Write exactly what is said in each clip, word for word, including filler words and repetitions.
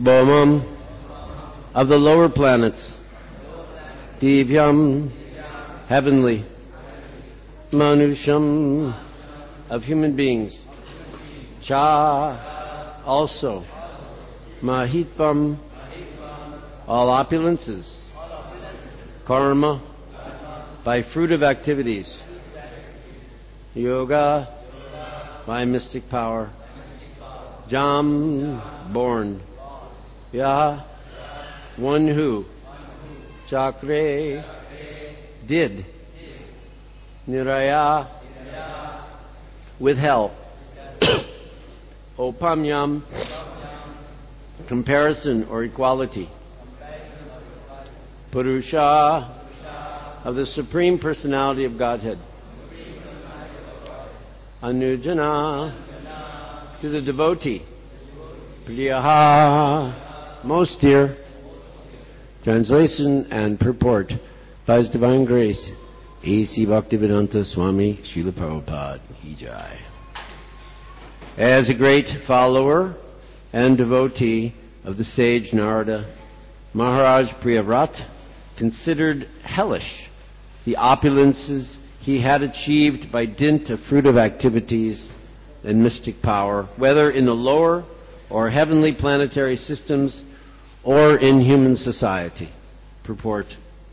Bhomam of the lower planets, Divyam, heavenly, Manusham of human beings, Cha, also, Mahitvam, all opulences, Karma, by fruit of activities, Yoga, by mystic power, Jam, born, Ya, one who, Chakre, did, Niraya, withheld, Opamyam, comparison or equality, Purusha, of the Supreme Personality of Godhead, Anujana, to the devotee, Priyaha, most dear. Translation and purport by His Divine Grace, A C Bhaktivedanta Swami Srila Prabhupada Ki Jai. As a great follower and devotee of the sage Narada, Maharaj Priyavrata considered hellish the opulences he had achieved by dint of fruitive activities and mystic power, whether in the lower or heavenly planetary systems or in human society. Purport.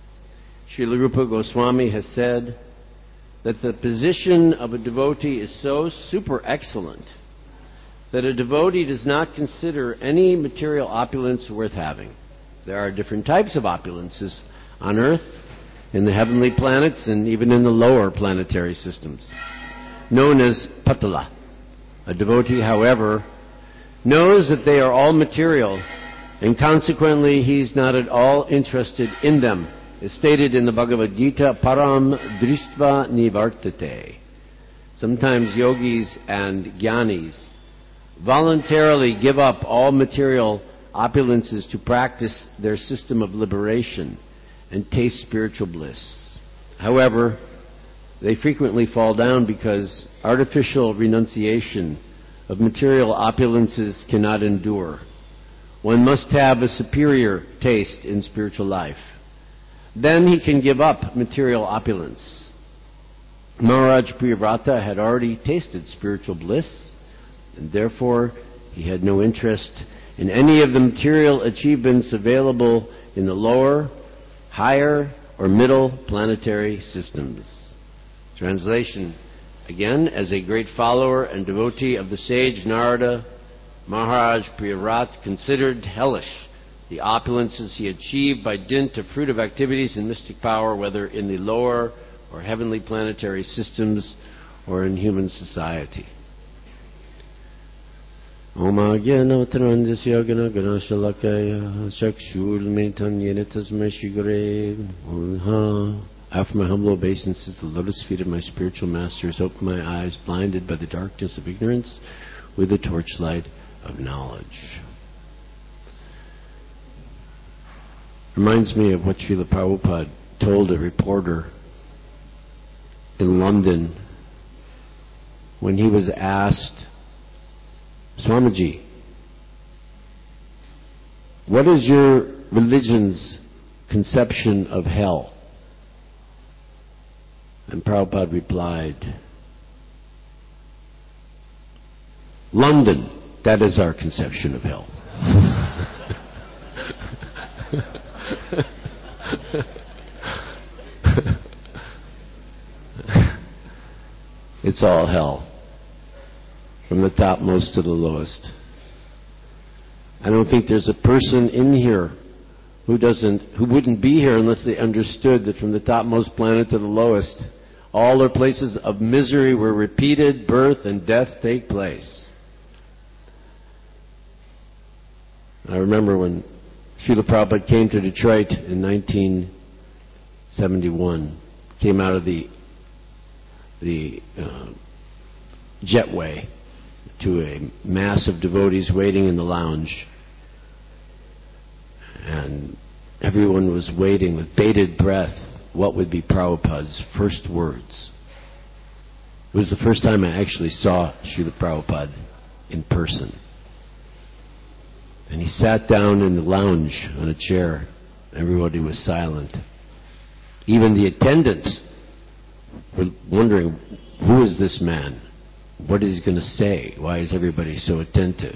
Srila Rupa Goswami has said that the position of a devotee is so super excellent that a devotee does not consider any material opulence worth having. There are different types of opulences on earth, in the heavenly planets, and even in the lower planetary systems, known as patala. A devotee, however, knows that they are all material, and consequently he's not at all interested in them. It's stated in the Bhagavad Gita, param dristva nivartate. Sometimes yogis and jnanis voluntarily give up all material opulences to practice their system of liberation and taste spiritual bliss. However, they frequently fall down because artificial renunciation of material opulences cannot endure. One must have a superior taste in spiritual life. Then he can give up material opulence. Maharaj Priyavrata had already tasted spiritual bliss, and therefore he had no interest in any of the material achievements available in the lower, higher, or middle planetary systems. Translation. Again, as a great follower and devotee of the sage Narada, Maharaj Priyavrata considered hellish the opulences he achieved by dint of fruitive activities and mystic power, whether in the lower or heavenly planetary systems or in human society. Om Agyanavatarandasya Gana Ganashalakaya Chakshurmitan Yenitasmai Shigare. After my humble obeisances, the lotus feet of my spiritual masters, open my eyes, blinded by the darkness of ignorance, with the torchlight of knowledge. Reminds me of what Srila Prabhupada told a reporter in London when he was asked, Swamiji, what is your religion's conception of hell? And Prabhupada replied, London, that is our conception of hell. It's all hell, from the topmost to the lowest. I don't think there's a person in here who doesn't, who wouldn't be here unless they understood that from the topmost planet to the lowest, all are places of misery where repeated birth and death take place. I remember when Srila Prabhupada came to Detroit in nineteen seventy-one, came out of the the uh, jetway to a mass of devotees waiting in the lounge. And everyone was waiting with bated breath what would be Prabhupada's first words. It was the first time I actually saw Srila Prabhupada in person. And he sat down in the lounge on a chair. Everybody was silent. Even the attendants were wondering, who is this man? What is he going to say? Why is everybody so attentive?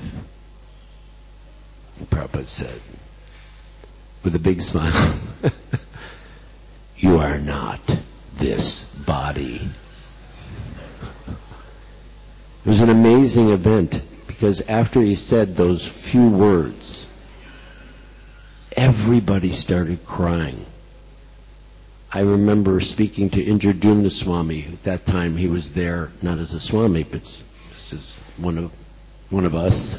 And Prabhupada said, with a big smile, you are not this body. It was an amazing event, because after he said those few words, everybody started crying. I remember speaking to Indradyumna Swami. At that time he was there, not as a Swami, but this is one of one of us.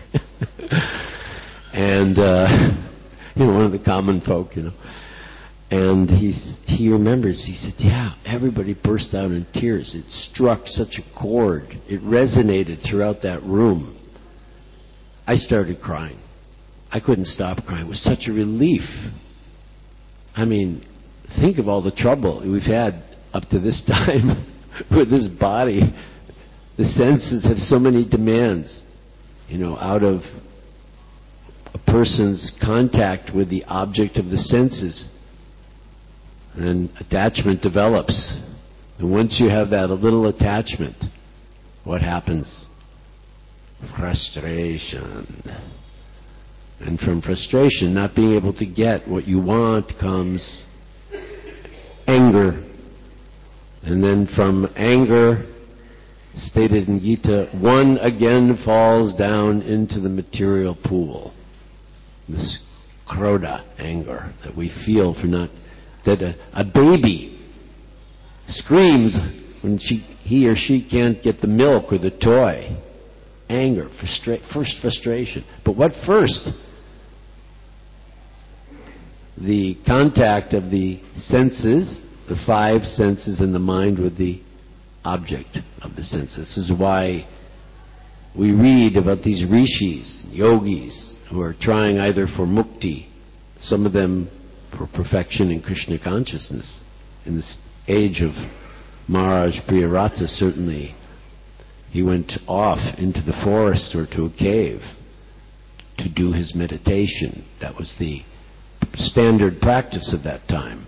and, uh, you know, one of the common folk, you know. And he's, he remembers, he said, yeah, everybody burst out in tears. It struck such a chord. It resonated throughout that room. I started crying. I couldn't stop crying. It was such a relief. I mean, think of all the trouble we've had up to this time with this body. The senses have so many demands, you know, out of a person's contact with the object of the senses. And attachment develops. And once you have that a little attachment, what happens? Frustration. And from frustration, not being able to get what you want, comes anger. And then from anger, stated in Gita, one again falls down into the material pool. This krodha, anger, that we feel for not... That a, a baby screams when she, he or she can't get the milk or the toy. Anger, frustra- first frustration. But what first? The contact of the senses, the five senses in the mind with the object of the senses. This is why we read about these rishis, yogis, who are trying either for mukti, some of them for perfection in Krishna consciousness. In this age of Maharaj Priyarata, certainly, he went off into the forest or to a cave to do his meditation. That was the standard practice of that time.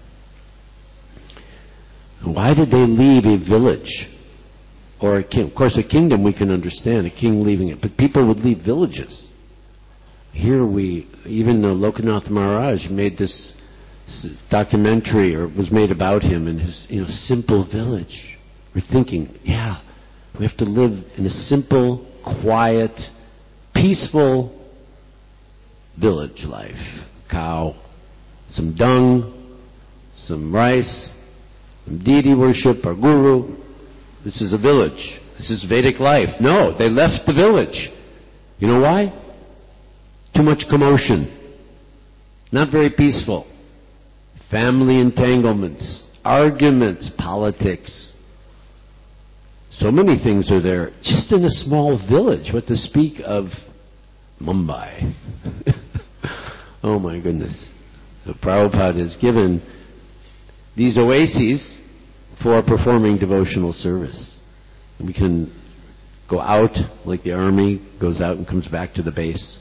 Why did they leave a village or a king? Of course, a kingdom we can understand, a king leaving it, but people would leave villages. Here we, even though Lokanath Maharaj made this documentary, or was made about him in his, you know, simple village. We're thinking, yeah, we have to live in a simple, quiet, peaceful village life. Cow, some dung, some rice, some deity worship, our guru. This is a village. This is Vedic life. No, they left the village. You know why? Too much commotion. Not very peaceful. Family entanglements, arguments, politics. So many things are there, just in a small village. What to speak of Mumbai. Oh my goodness. So Prabhupada has given these oases for performing devotional service. We can go out like the army goes out and comes back to the base.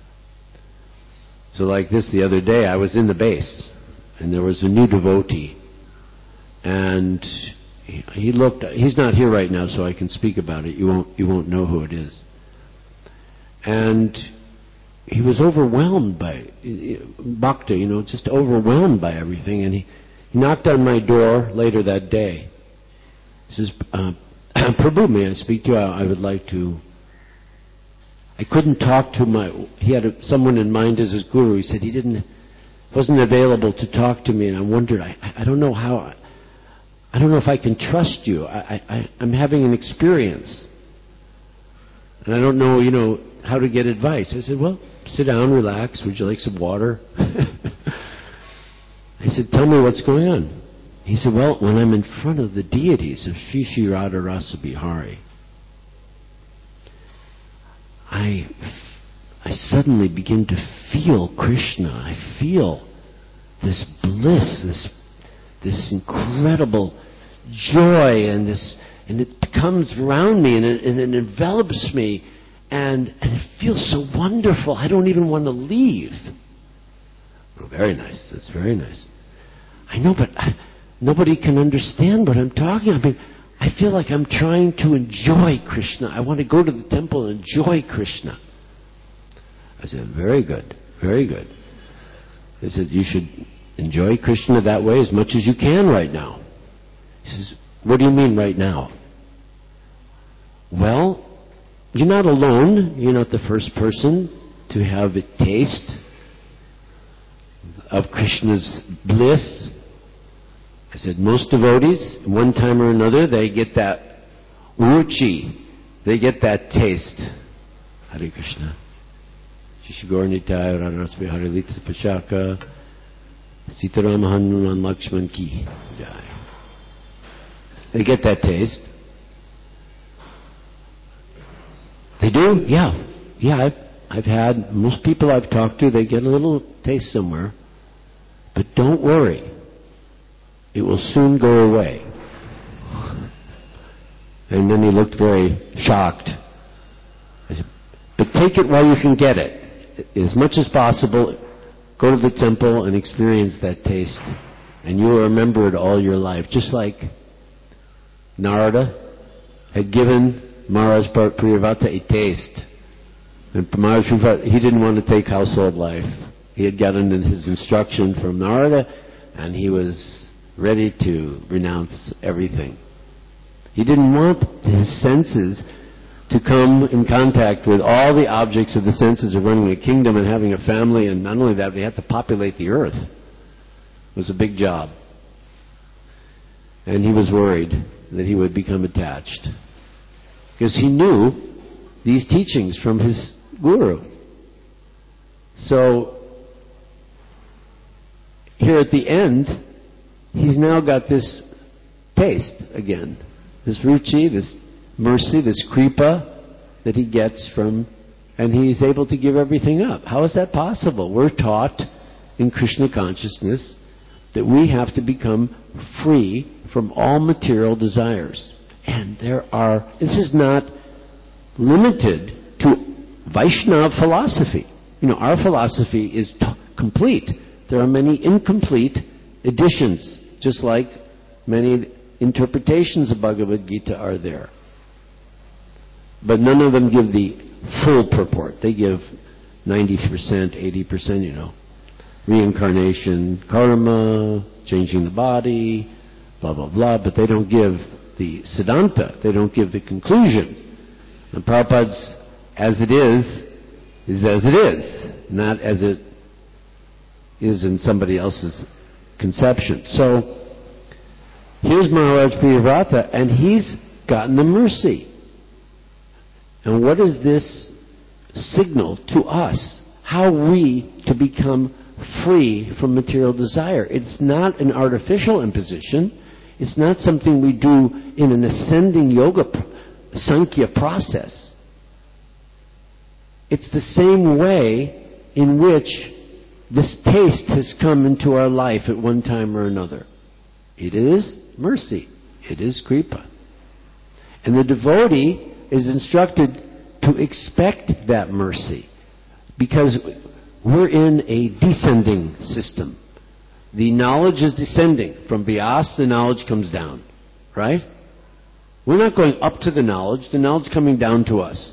So like this the other day, I was in the base. And there was a new devotee, and he, he looked. He's not here right now, so I can speak about it. You won't. You won't know who it is. And he was overwhelmed by bhakta, you know, just overwhelmed by everything. And he, he knocked on my door later that day. He says, uh, "Prabhu, may I speak to you? I, I would like to." I couldn't talk to my. He had a, someone in mind as his guru. He said he didn't. Wasn't available to talk to me, and I wondered, I, I don't know how, I don't know if I can trust you. I, I, I'm having an experience, and I don't know, you know, how to get advice. I said, well, sit down, relax. Would you like some water? I said, tell me what's going on. He said, well, when I'm in front of the deities of Shri Shri Radha Rasa Bihari, I I suddenly begin to feel Krishna. I feel this bliss, this this incredible joy, and this, and it comes around me, and it, and it envelops me, And, and it feels so wonderful. I don't even want to leave. Oh, very nice. That's very nice. I know, but I, nobody can understand what I'm talking about. I mean, I feel like I'm trying to enjoy Krishna. I want to go to the temple and enjoy Krishna. I said, very good, very good. They said, you should enjoy Krishna that way as much as you can right now. He says, what do you mean right now? Well, you're not alone. You're not the first person to have a taste of Krishna's bliss. I said, most devotees, one time or another, they get that ruchi. They get that taste. Hare Krishna. Shishigor Nitya Radharasmi Harilita Pashaka Sitaram Hanuman Lakshman Ki Jai. They get that taste. They do? Yeah. Yeah, I've, I've had, most people I've talked to, they get a little taste somewhere. But don't worry. It will soon go away. And then he looked very shocked. I said, but take it while you can get it. As much as possible, go to the temple and experience that taste. And you will remember it all your life. Just like Narada had given Maharaj Priyavata a taste. And Maharaj Priyavata, he didn't want to take household life. He had gotten his instruction from Narada, and he was ready to renounce everything. He didn't want his senses to come in contact with all the objects of the senses of running a kingdom and having a family, and not only that, they had to populate the earth. It was a big job. And he was worried that he would become attached. Because he knew these teachings from his guru. So, here at the end, he's now got this taste again. This ruchi, this mercy, this kripa that he gets from, and he's able to give everything up. How is that possible? We're taught in Krishna consciousness that we have to become free from all material desires. And there are, this is not limited to Vaishnava philosophy. You know, our philosophy is t- complete. There are many incomplete editions, just like many interpretations of Bhagavad Gita are there. But none of them give the full purport. They give ninety percent, eighty percent, you know. Reincarnation, karma, changing the body, blah, blah, blah. But they don't give the Siddhanta. They don't give the conclusion. And Prabhupada's as it is, is as it is, not as it is in somebody else's conception. So, here's Maharaj Priyavata, and he's gotten the mercy. And what is this signal to us? How are we to become free from material desire? It's not an artificial imposition. It's not something we do in an ascending yoga Sankhya process. It's the same way in which this taste has come into our life at one time or another. It is mercy. It is kripa. And the devotee is instructed to expect that mercy, because we're in a descending system. The knowledge is descending. From Vyasa, the knowledge comes down. Right? We're not going up to the knowledge. The knowledge is coming down to us.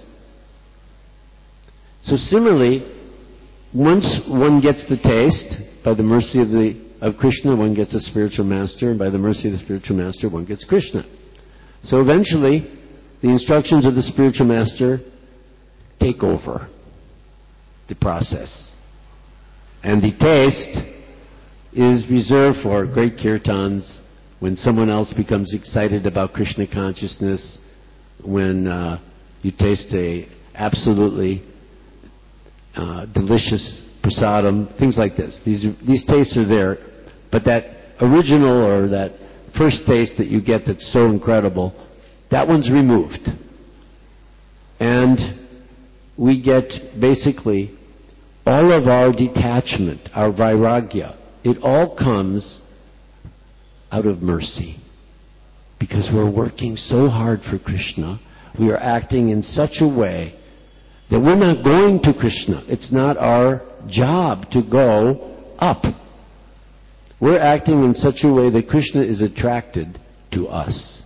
So similarly, once one gets the taste, by the mercy of the of Krishna, one gets a spiritual master, and by the mercy of the spiritual master, one gets Krishna. So eventually, the instructions of the spiritual master take over the process. And the taste is reserved for great kirtans, when someone else becomes excited about Krishna consciousness, when uh, you taste a absolutely uh, delicious prasadam, things like this. These are, these tastes are there, but that original or that first taste that you get that's so incredible, that one's removed. And we get basically all of our detachment, our vairagya. It all comes out of mercy. Because we're working so hard for Krishna, we are acting in such a way That we're not going to Krishna. It's not our job to go up. We're acting in such a way that Krishna is attracted to us.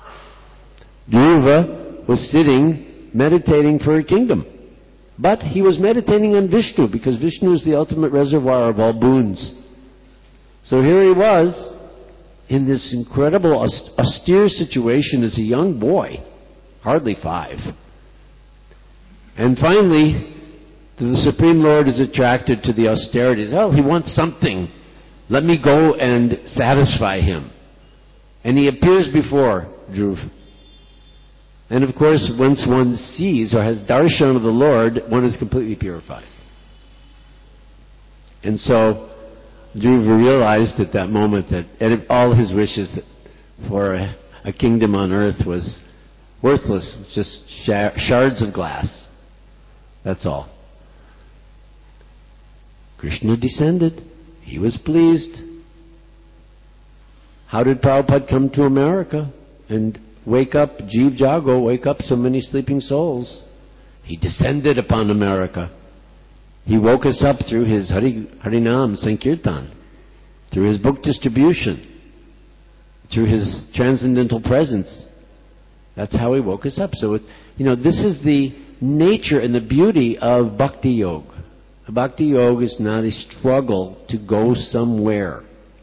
Dhruva was sitting, meditating for a kingdom. But he was meditating on Vishnu, because Vishnu is the ultimate reservoir of all boons. So here he was, in this incredible, austere situation as a young boy, hardly five. And finally, the Supreme Lord is attracted to the austerities. Oh, he wants something. Let me go and satisfy him. And he appears before Dhruva. And of course, once one sees or has darshan of the Lord, one is completely purified. And so, Dhruva realized at that moment that all his wishes for a, a kingdom on earth was worthless, just shards of glass. That's all. Krishna descended. He was pleased. How did Prabhupada come to America and wake up, Jeev Jago, wake up so many sleeping souls? He descended upon America. He woke us up through his Hari, Harinam Sankirtan, through his book distribution, through his transcendental presence. That's how he woke us up. So, it, you know, this is the nature and the beauty of Bhakti Yoga. Bhakti Yoga is not a struggle to go somewhere.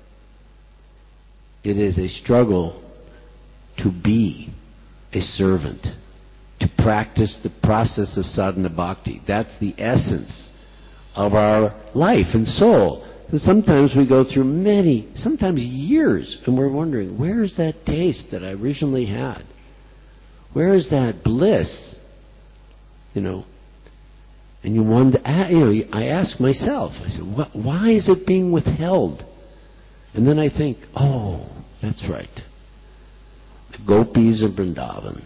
It is a struggle to be a servant, to practice the process of sadhana bhakti. That's the essence of our life and soul. So sometimes we go through many, sometimes years, and we're wondering, where is that taste that I originally had? Where is that bliss? You know, and you wonder, you know, I ask myself, I say, why is it being withheld? And then I think, oh, that's right. The gopis of Vrindavan.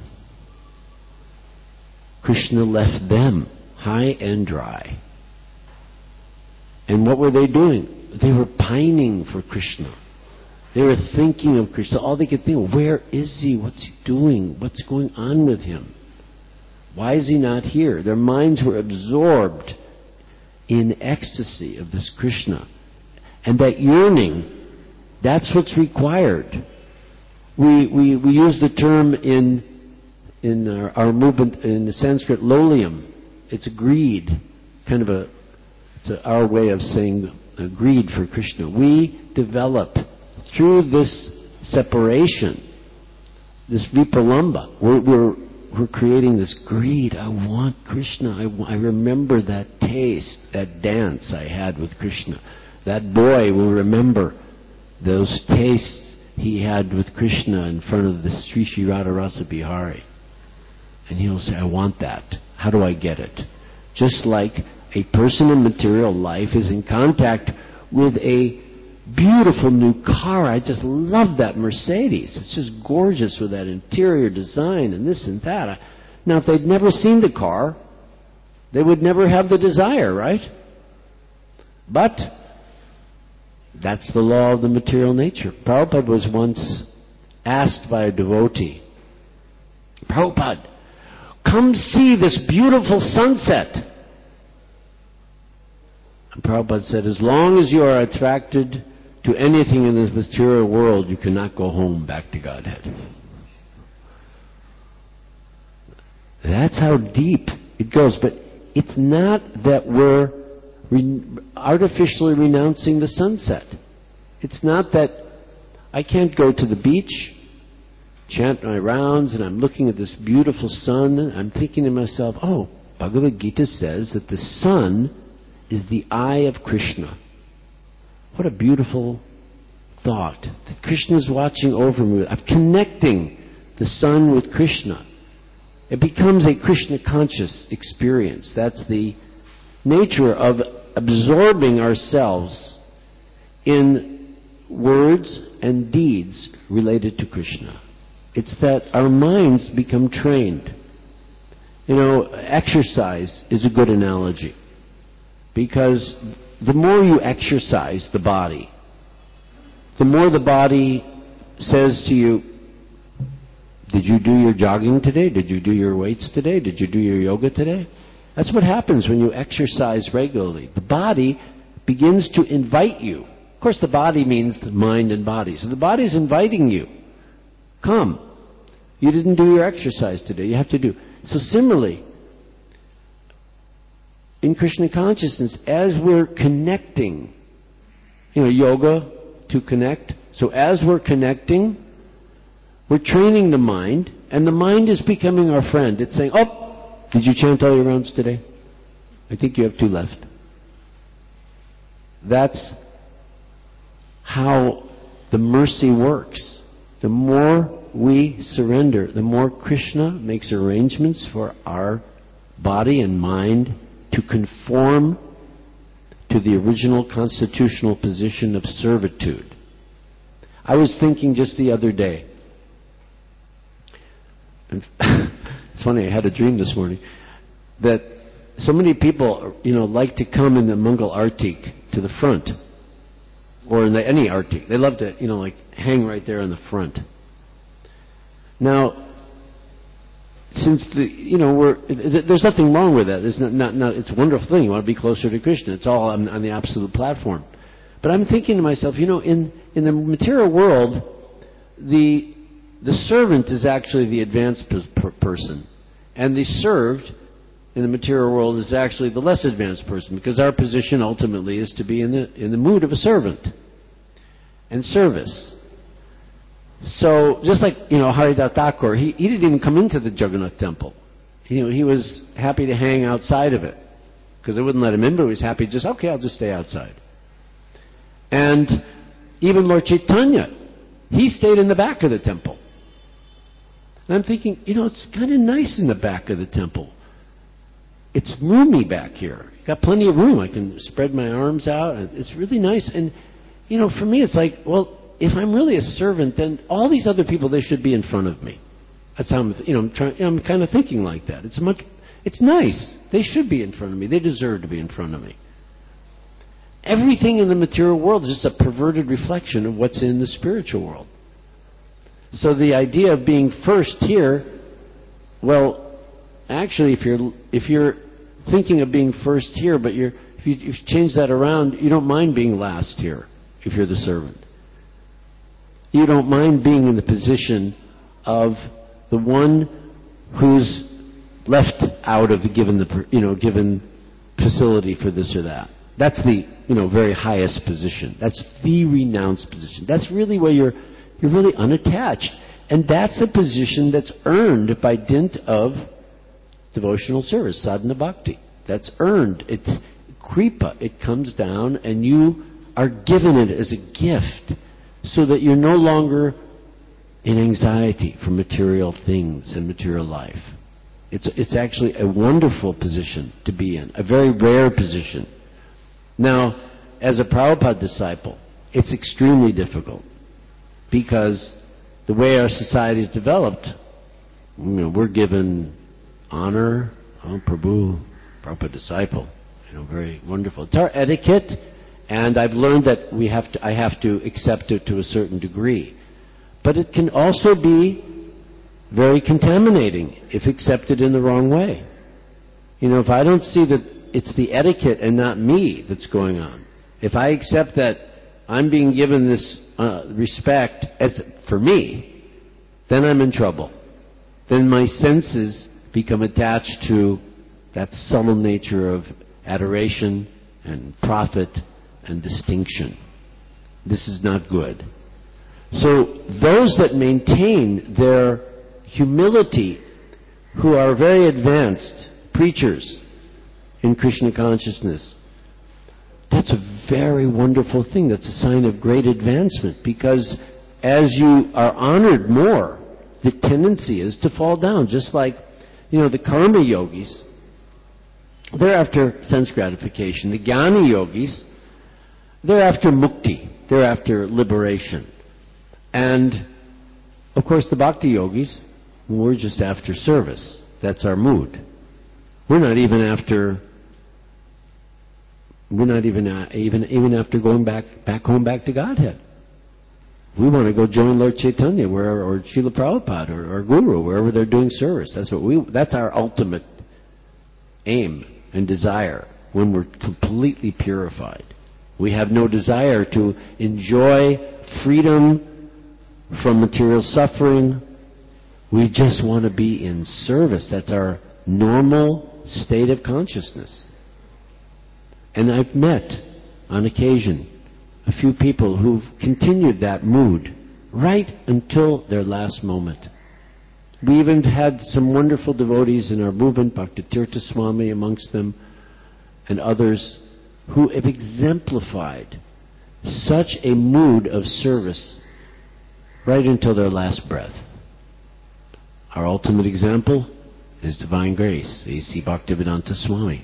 Krishna left them high and dry. And what were they doing? They were pining for Krishna. They were thinking of Krishna. All they could think, where is he? What's he doing? What's going on with him? Why is he not here? Their minds were absorbed in ecstasy of this Krishna. And that yearning, that's what's required. We, we, we use the term in, in our, our movement, in the Sanskrit, lolium. It's greed, kind of a, it's a, our way of saying uh, greed for Krishna. We develop, through this separation, this vipralamba, we're, we're We're creating this greed. I want Krishna. I, I remember that taste, that dance I had with Krishna. That boy will remember those tastes he had with Krishna in front of the Sri Sri Radharasa Bihari. And he'll say, I want that. How do I get it? Just like a person in material life is in contact with a beautiful new car. I just love that Mercedes. It's just gorgeous with that interior design and this and that. Now, if they'd never seen the car, they would never have the desire, right? But that's the law of the material nature. Prabhupada was once asked by a devotee, Prabhupada, come see this beautiful sunset. And Prabhupada said, as long as you are attracted to anything in this material world, you cannot go home back to Godhead. That's how deep it goes. But it's not that we're re- artificially renouncing the sunset. It's not that I can't go to the beach, chant my rounds, and I'm looking at this beautiful sun, and I'm thinking to myself, oh, Bhagavad Gita says that the sun is the eye of Krishna. What a beautiful thought, that Krishna is watching over me. I'm connecting the sun with Krishna. It becomes a Krishna conscious experience. That's the nature of absorbing ourselves in words and deeds related to Krishna. It's that our minds become trained. You know, exercise is a good analogy, because the more you exercise the body, the more the body says to you, did you do your jogging today? Did you do your weights today? Did you do your yoga today? That's what happens when you exercise regularly. The body begins to invite you. Of course, the body means the mind and body. So the body's inviting you. Come. You didn't do your exercise today. You have to do. So similarly, in Krishna consciousness, as we're connecting, you know, yoga to connect. So as we're connecting, we're training the mind, and the mind is becoming our friend. It's saying, oh, did you chant all your rounds today? I think you have two left. That's how the mercy works. The more we surrender, the more Krishna makes arrangements for our body and mind to conform to the original constitutional position of servitude. I was thinking just the other day, and it's funny, I had a dream this morning, that so many people, you know, like to come in the Mangal Artik to the front, or in the, any Artik. They love to, you know, like hang right there in the front. Now, since the, you know, we're, there's nothing wrong with that. It's not, not, not, it's a wonderful thing. You want to be closer to Krishna. It's all on, on the absolute platform. But I'm thinking to myself, you know, in, in the material world, the, the servant is actually the advanced per person. And the served in the material world is actually the less advanced person, because our position ultimately is to be in the, in the mood of a servant and service. So, just like, you know, Haridas Thakur, he, he didn't even come into the Jagannath temple. You know, he was happy to hang outside of it, because they wouldn't let him in, but he was happy just, okay, I'll just stay outside. And even Lord Chaitanya, he stayed in the back of the temple. And I'm thinking, you know, it's kind of nice in the back of the temple. It's roomy back here. Got plenty of room. I can spread my arms out. It's really nice. And, you know, for me, it's like, well, if I'm really a servant, then all these other people, they should be in front of me. That's how I'm, you know, I'm trying. You know, I'm kind of thinking like that. It's much, it's nice. They should be in front of me. They deserve to be in front of me. Everything in the material world is just a perverted reflection of what's in the spiritual world. So the idea of being first here, well, actually, if you're if you're thinking of being first here, but you're if you, if you change that around, you don't mind being last here if you're the servant. You don't mind being in the position of the one who's left out of the given the you know given facility for this or that. That's the you know very highest position. That's the renounced position. That's really where you're you're really unattached, and that's a position that's earned by dint of devotional service, sadhana bhakti. That's earned. It's kripa. It comes down, and you are given it as a gift, so that you're no longer in anxiety for material things and material life. It's, it's actually a wonderful position to be in, a very rare position. Now, as a Prabhupada disciple, it's extremely difficult, because the way our society is developed, you know, we're given honor, oh, Prabhu, Prabhupada disciple, you know, very wonderful. It's our etiquette. And I've learned that we have to, I have to accept it to a certain degree. But it can also be very contaminating if accepted in the wrong way. You know, if I don't see that it's the etiquette and not me that's going on, if I accept that I'm being given this uh, respect as for me, then I'm in trouble. Then my senses become attached to that subtle nature of adoration and profit and distinction. This is not good. So those that maintain their humility, who are very advanced preachers in Krishna consciousness, that's a very wonderful thing. That's a sign of great advancement, because as you are honored more, the tendency is to fall down. Just like, you know, the karma yogis, they're after sense gratification. The jnana yogis, they're after mukti. They're after liberation. And, of course, the bhakti yogis, we're just after service. That's our mood. We're not even after, we're not even, uh, even, even after going back, back home, back to Godhead. We want to go join Lord Chaitanya, where, or Srila Prabhupada, or, or Guru, wherever they're doing service. That's what we, that's our ultimate aim and desire when we're completely purified. We have no desire to enjoy freedom from material suffering. We just want to be in service. That's our normal state of consciousness. And I've met, on occasion, a few people who've continued that mood right until their last moment. We even had some wonderful devotees in our movement, Bhaktitirtha Swami amongst them, and others, who have exemplified such a mood of service right until their last breath. Our ultimate example is Divine Grace, A C Bhaktivedanta Swami.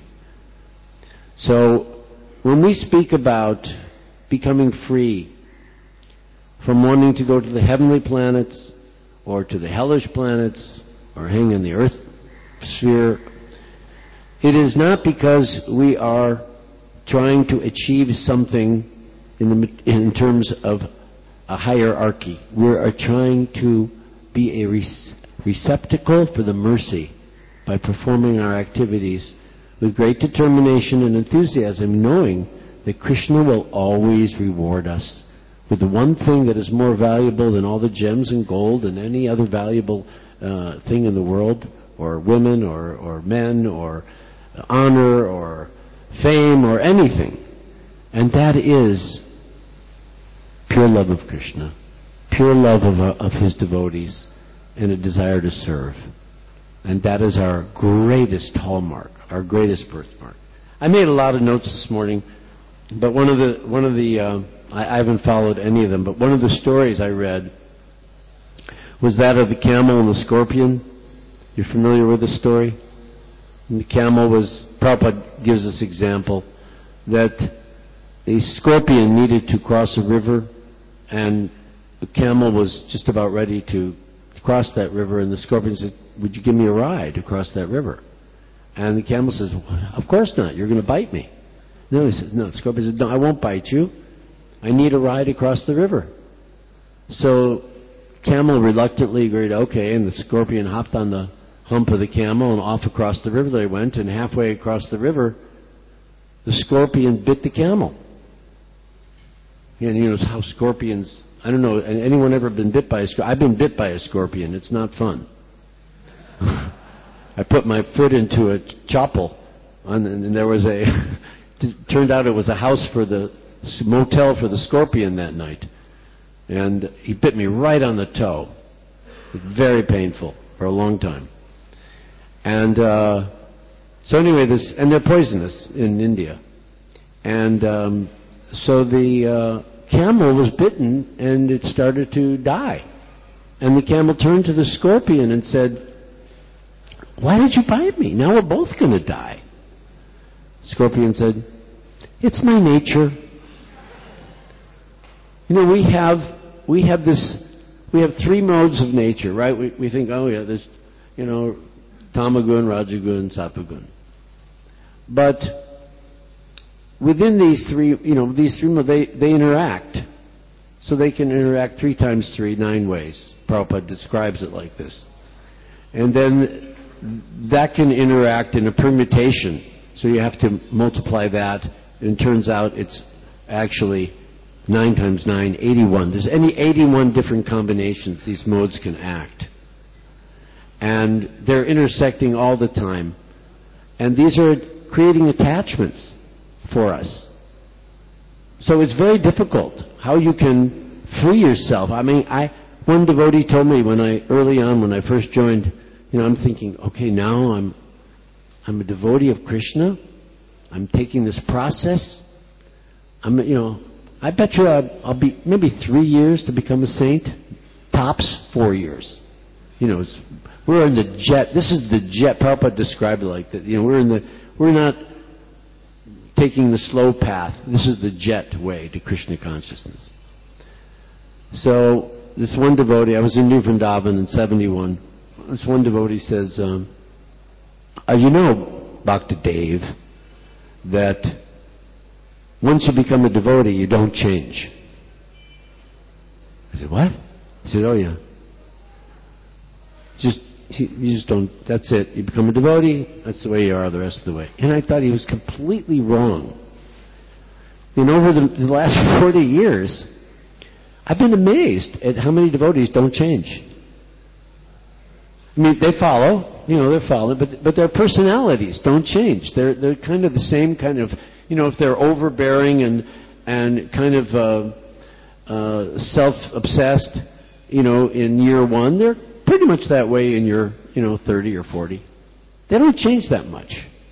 So, when we speak about becoming free from wanting to go to the heavenly planets or to the hellish planets or hang in the earth sphere, it is not because we are trying to achieve something in, the, in terms of a hierarchy. We are trying to be a receptacle for the mercy by performing our activities with great determination and enthusiasm, knowing that Krishna will always reward us with the one thing that is more valuable than all the gems and gold and any other valuable uh, thing in the world, or women, or, or men, or honor, or fame, or anything. And that is pure love of Krishna, pure love of, uh, of his devotees, and a desire to serve. And that is our greatest hallmark, our greatest birthmark. I made a lot of notes this morning, but one of the, one of the uh, I, I haven't followed any of them, but one of the stories I read was that of the camel and the scorpion. You're familiar with the story? And the camel was, Prabhupada gives this example, that the scorpion needed to cross a river, and the camel was just about ready to cross that river, and the scorpion said, "Would you give me a ride across that river?" And the camel says, well, "Of course not, you're going to bite me." No, he said, no, the scorpion said, "No, I won't bite you. I need a ride across the river." So camel reluctantly agreed, okay, and the scorpion hopped on the hump of the camel, and off across the river they went, and halfway across the river, the scorpion bit the camel. And you know how scorpions, I don't know, anyone ever been bit by a scorpion? I've been bit by a scorpion. It's not fun. I put my foot into a chapel, and there was a, it turned out it was a house for the, motel for the scorpion that night. And he bit me right on the toe. Very painful for a long time. And uh, so anyway, this, and they're poisonous in India. And um, so the uh, camel was bitten, and it started to die. And the camel turned to the scorpion and said, "Why did you bite me? Now we're both going to die." Scorpion said, "It's my nature." You know, we have we have this we have three modes of nature, right? We we think, oh yeah, there's, you know, Tamagun, Rajagun, Sattvagun. But within these three, you know, these three modes, they, they interact. So they can interact three times three, nine ways. Prabhupada describes it like this. And then that can interact in a permutation. So you have to multiply that, and it turns out it's actually nine times nine, eighty-one. There's any eighty-one different combinations these modes can act. And they're intersecting all the time. And these are creating attachments for us. So it's very difficult how you can free yourself. I mean, I one devotee told me when I early on when I first joined, you know, I'm thinking, okay, now I'm I'm a devotee of Krishna. I'm taking this process. I'm, you know, I bet you I'll, I'll be maybe three years to become a saint. Tops four years. You know, it's, we're in the jet. This is the jet. Prabhupada described it like that. You know, we're in the. We're not taking the slow path. This is the jet way to Krishna consciousness. So this one devotee, I was in New Vrindavan in seventy-one. This one devotee says, um, uh, "You know, Bhakta Dev, that once you become a devotee, you don't change." I said, "What?" He said, "Oh yeah. Just you just don't, that's it. You become a devotee, that's the way you are the rest of the way. And I thought he was completely wrong. And over the, the last forty years, I've been amazed at how many devotees don't change. I mean, they follow, you know, they're following, but but their personalities don't change. They're they're kind of the same kind of, you know, if they're overbearing and and kind of uh, uh, self-obsessed, you know, in year one, they're pretty much that way in year, you know, thirty or forty. They don't change that much.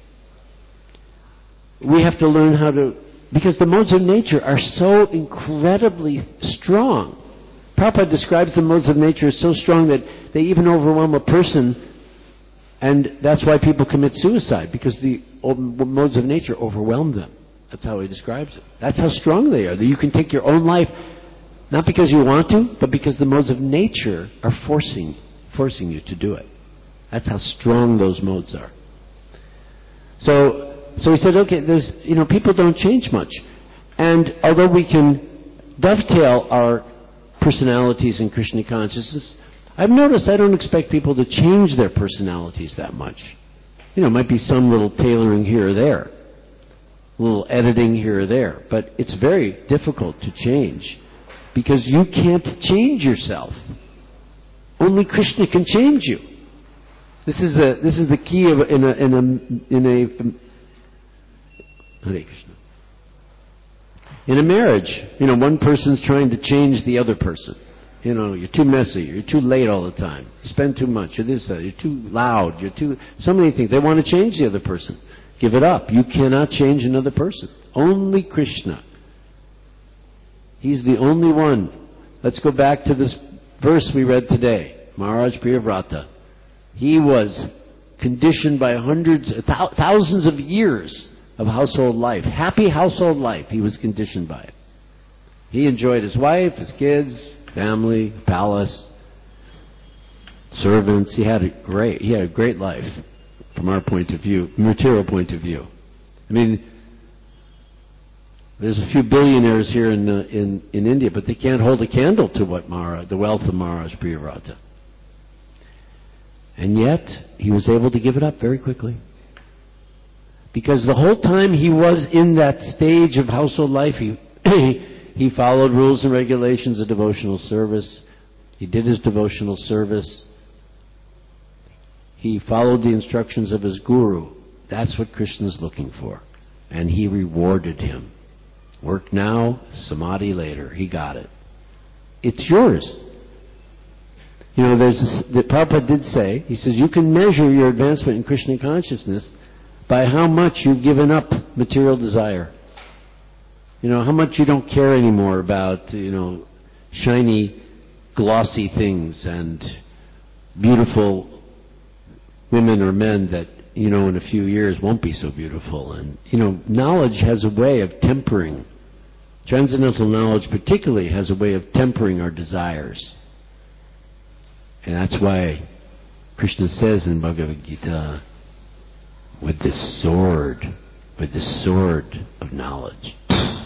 We have to learn how to, because the modes of nature are so incredibly strong. Prabhupada describes the modes of nature as so strong that they even overwhelm a person, and that's why people commit suicide, because the modes of nature overwhelm them. That's how he describes it. That's how strong they are, that you can take your own life, not because you want to, but because the modes of nature are forcing, forcing you to do it. That's how strong those modes are. So, so he said, okay, there's, you know, people don't change much. And although we can dovetail our personalities in Krishna consciousness, I've noticed I don't expect people to change their personalities that much. You know, it might be some little tailoring here or there, a little editing here or there, but it's very difficult to change because you can't change yourself. Only Krishna can change you. This is the this is the key of in a in a in a Hare Krishna. In a marriage, you know, one person's trying to change the other person. You know, you're too messy, you're too late all the time, you spend too much, you're this, that, you're too loud, you're too... So many things. They want to change the other person. Give it up. You cannot change another person. Only Krishna. He's the only one. Let's go back to this verse we read today. Maharaj Priyavrata. He was conditioned by hundreds, thousands of years of household life. Happy household life. He was conditioned by it. He enjoyed his wife, his kids, family, palace, servants. He had a great, he had a great life from our point of view, material point of view. I mean, there's a few billionaires here in uh, in in India, but they can't hold a candle to what Maharaj, the wealth of Maharaj Priyavrata. And yet, he was able to give it up very quickly. Because the whole time he was in that stage of household life, he he followed rules and regulations of devotional service. He did his devotional service. He followed the instructions of his guru. That's what Krishna's looking for. And he rewarded him. Work now, samadhi later. He got it. It's yours. You know, there's this, the Prabhupada did say, he says, you can measure your advancement in Krishna consciousness by how much you've given up material desire. You know, how much you don't care anymore about, you know, shiny, glossy things and beautiful women or men that, you know, in a few years won't be so beautiful. And, you know, knowledge has a way of tempering. Transcendental knowledge particularly has a way of tempering our desires. And that's why Krishna says in Bhagavad Gita, with this sword, with this sword of knowledge,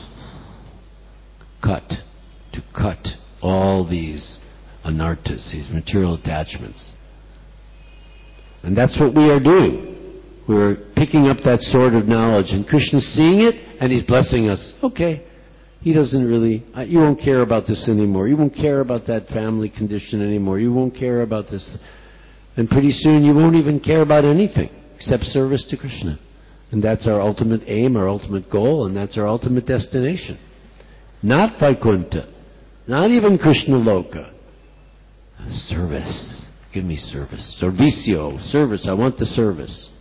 cut, to cut all these anarthas, these material attachments. And that's what we are doing. We're picking up that sword of knowledge, and Krishna's seeing it, and He's blessing us. Okay, He doesn't really, uh, you won't care about this anymore. You won't care about that family condition anymore. You won't care about this. And pretty soon you won't even care about anything except service to Krishna. And that's our ultimate aim, our ultimate goal, and that's our ultimate destination. Not Vaikuntha, not even Krishna Loka. Service. Give me service. Servicio, service. I want the service.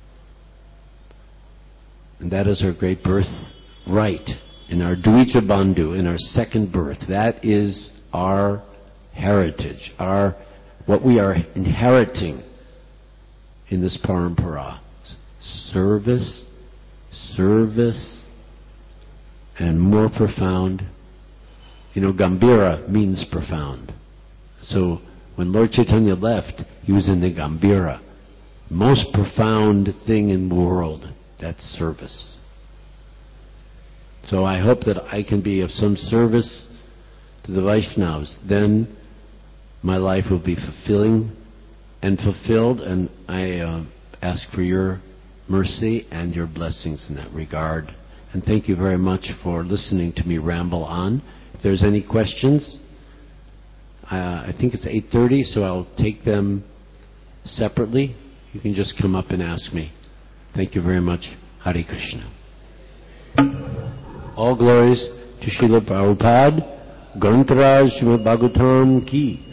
And that is our great birthright. In our Dvija Bandhu, in our second birth. That is our heritage, our what we are inheriting in this parampara. Service, service, and more profound. You know, Gambhira means profound. So when Lord Chaitanya left, he was in the Gambhira. Most profound thing in the world, that's service. So I hope that I can be of some service to the Vaishnavas. Then my life will be fulfilling and fulfilled, and I uh, ask for your mercy and your blessings in that regard. And thank you very much for listening to me ramble on. If there's any questions, uh, I think it's eight thirty, so I'll take them separately. You can just come up and ask me. Thank you very much. Hare Krishna. All glories to Srila Prabhupada. Grantaraj Srimad Bhagavatam ki.